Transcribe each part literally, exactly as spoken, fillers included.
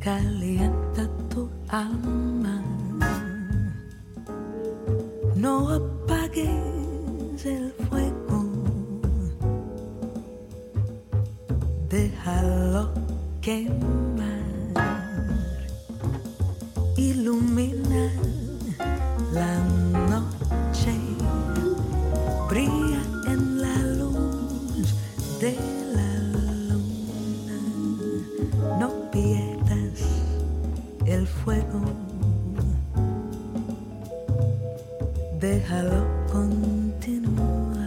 calienta tu alma. No apagues el fuego, déjalo quemar. Ilumina la noche, brilla en la luz de la luna. No pierdas el fuego, déjalo continuar.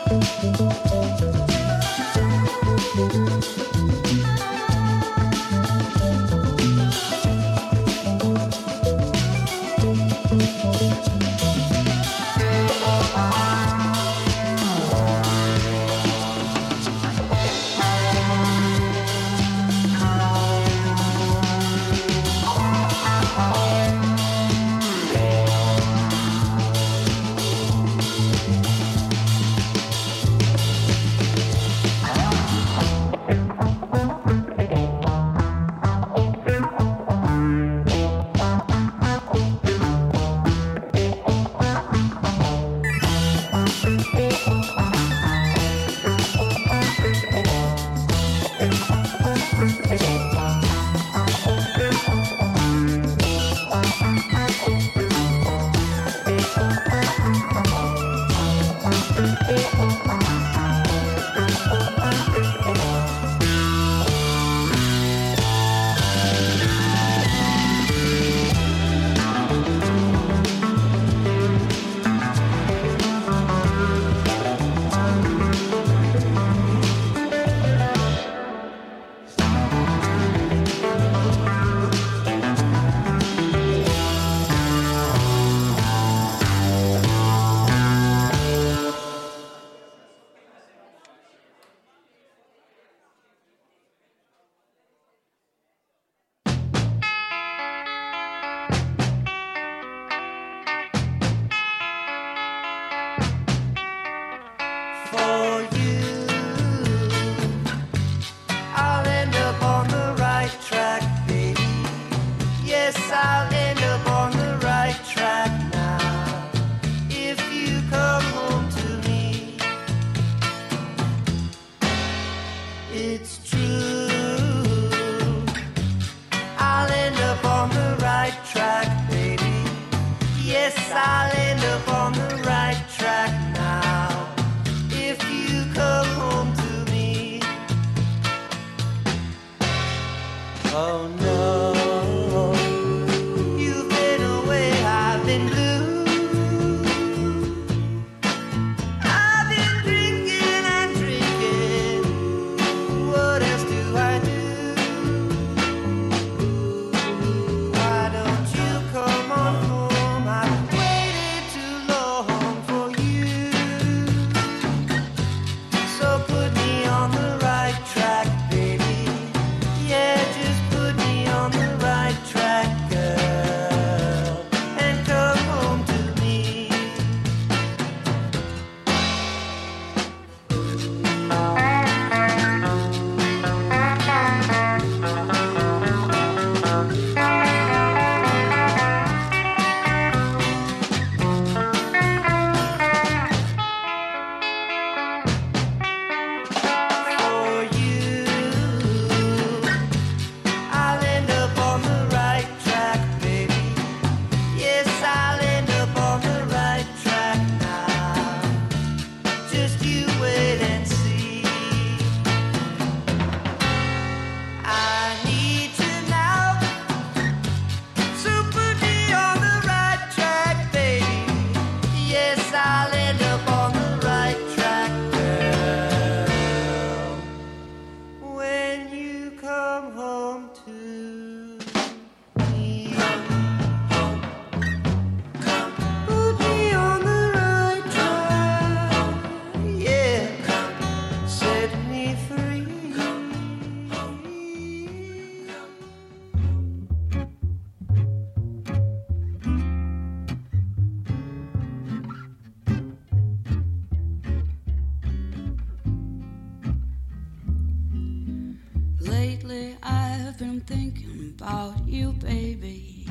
about you, baby.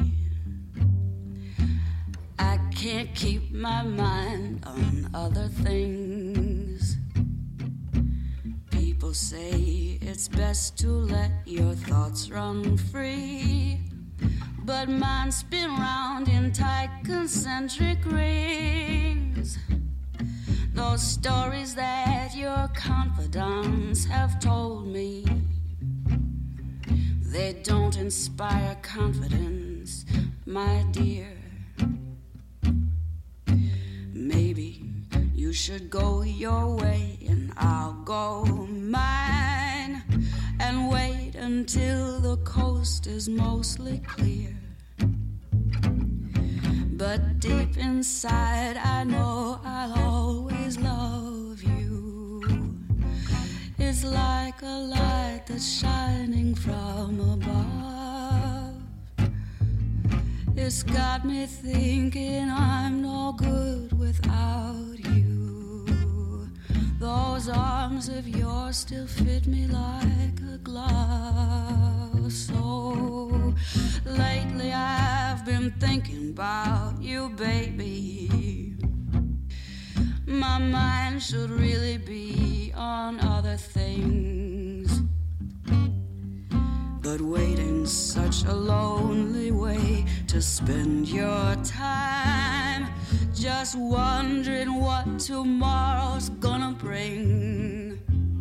I can't keep my mind on other things. People say it's best to let your thoughts run free, but mine spin round in tight concentric rings. Those stories that your confidants have told me, they don't inspire confidence, my dear. Maybe you should go your way and I'll go mine, and wait until the coast is mostly clear. But deep inside I know I'll always love you. It's like a light that's shining from above. It's got me thinking I'm no good without you. Those arms of yours still fit me like a glove. So lately I've been thinking about you, baby. My mind should really be on other things, but waiting's such a lonely way to spend your time, just wondering what tomorrow's gonna bring.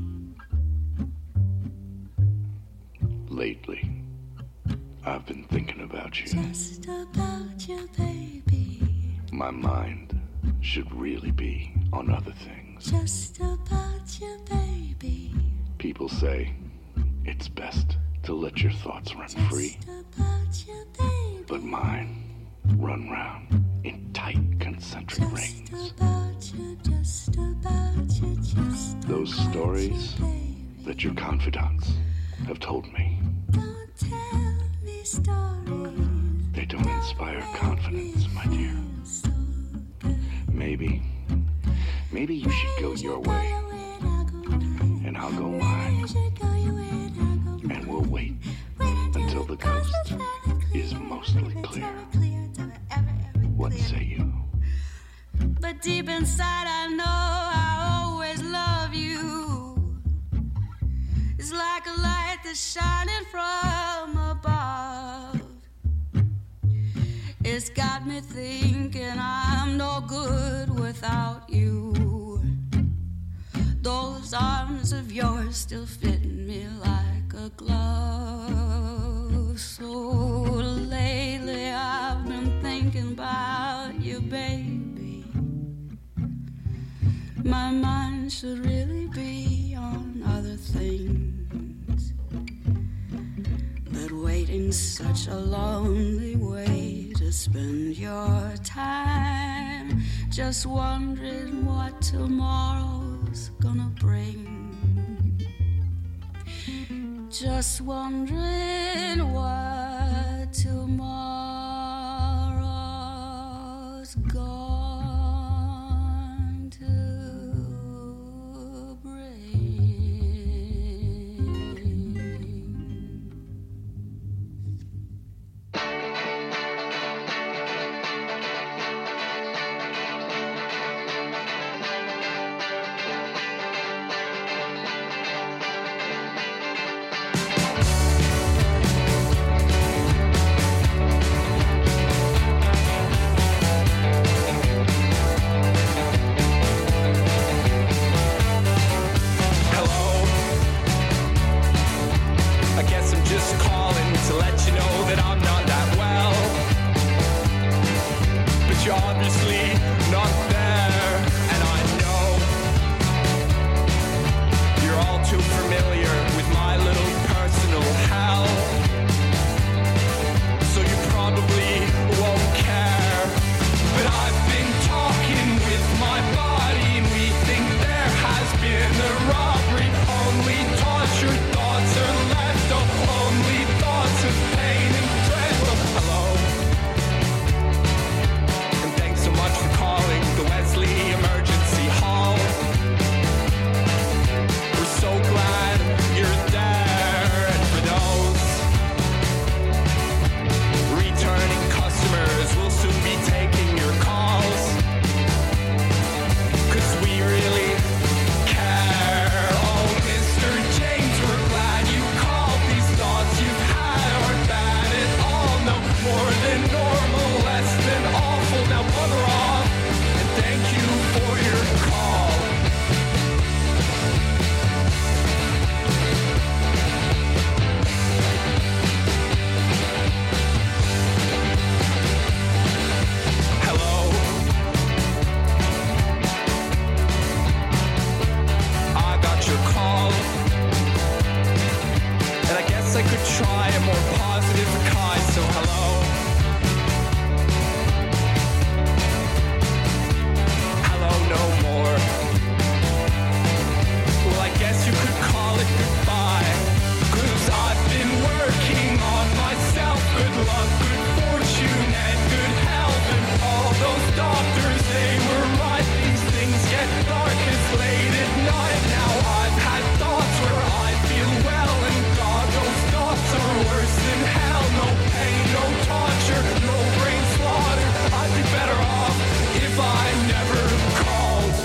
Lately, I've been thinking about you. Just about you, baby. My mind should really be on other things. Just about you, baby. People say it's best to let your thoughts run Just free, about you, baby. but mine run round in tight concentric Just rings. about you, just about you, just Those about stories you, baby. that your confidants have told me, Don't tell me stories. they don't inspire confidence, my dear. So good. Maybe, maybe you should go your way, and I'll go mine, and we'll wait until the coast is mostly clear. What say you? But deep inside I know I'll always love you. It's like a light that's shining from above. It's got me thinking I'm no good without you. Those arms of yours still fit me like a glove. So lately I've been thinking about you, baby. My mind should really be on other things, but waiting's such a lonely way to spend your time, just wondering what tomorrow's gonna bring. Just wondering what tomorrow's going to bring. try a more positive kind. So hello, hello no more. Well, I guess you could call it goodbye, 'cause I've been working on myself. Good luck, good fortune, and good health. And all those doctors, they were right. These things get darkest late at night. Now I've had thoughts where I feel well, and God, those thoughts are worse than hell. No pain, no torture, no brain slaughter. I'd be better off if I never called.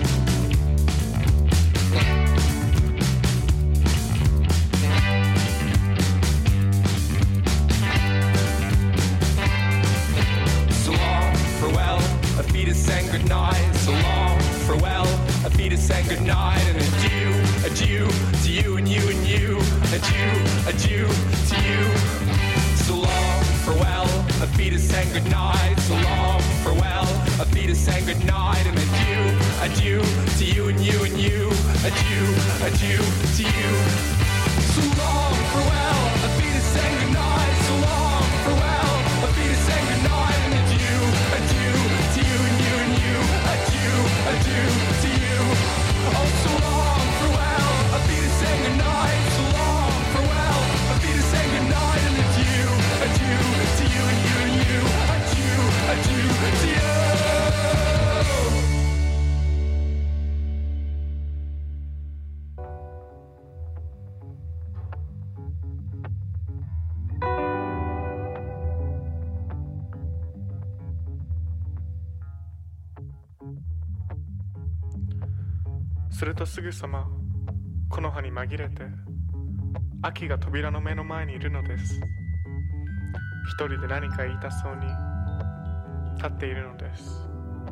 So long, farewell, auf Wiedersehen, good night. So long, farewell, auf Wiedersehen, good night. And adieu, adieu to you and you and you. Adieu, adieu to you. So long, farewell, auf Wiedersehen, good night. So long, farewell, auf Wiedersehen, good night. And adieu, adieu to you and you and you. Adieu, adieu to you. So long, farewell, auf Wiedersehen, good night. So long, farewell, auf Wiedersehen, good night. And adieu, adieu to you and you and you. Adieu, adieu to you. Oh, so long, farewell, auf Wiedersehen, good night. So long, farewell, auf Wiedersehen, good night. And adieu, adieu to you and you and you. Adieu, adieu to you. するとすぐさま木の葉に紛れて秋が扉の目の前にいるのです。一人で何か言いたそうに立っているのです。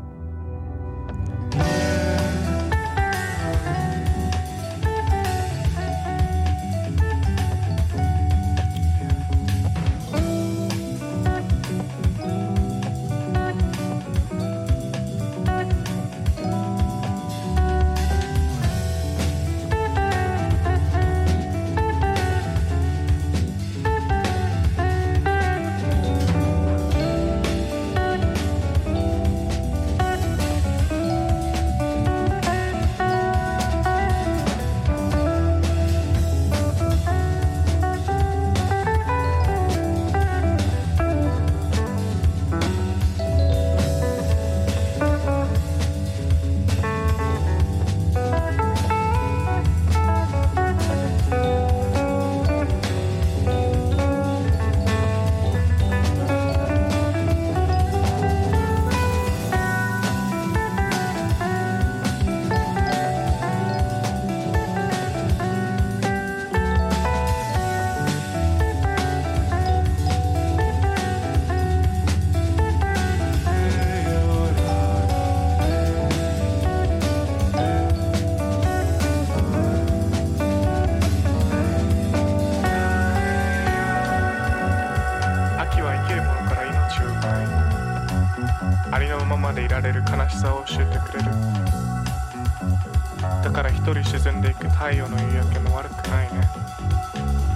ありのままでいられる悲しさを教えてくれる。だから一人沈んでいく太陽の夕焼けも悪くないね。